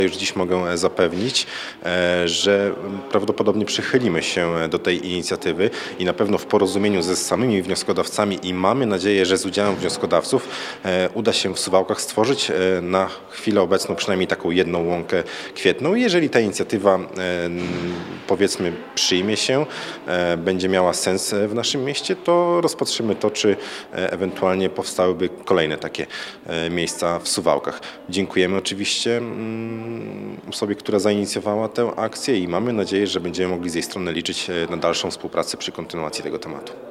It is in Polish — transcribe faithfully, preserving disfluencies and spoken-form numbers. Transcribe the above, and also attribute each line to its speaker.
Speaker 1: Już dziś mogę zapewnić, e, że prawdopodobnie przychylimy się do tej inicjatywy i na pewno w porozumieniu ze samymi wnioskodawcami i mamy nadzieję, że z udziałem wnioskodawców e, uda się w Suwałkach stworzyć e, na chwilę obecną przynajmniej taką jedną łąkę kwietną. Jeżeli ta inicjatywa, e, powiedzmy, przyjmie się, e, będzie miała sens w naszym mieście, to rozpatrzymy to, czy e, ewentualnie powstałyby kolejne takie e, miejsca w Suwałkach. Dziękujemy oczywiście mm, osobie, która zainicjowała tę akcję i mamy nadzieję, że będziemy mogli z jej strony liczyć na dalszą współpracę przy kontynuacji tego tematu.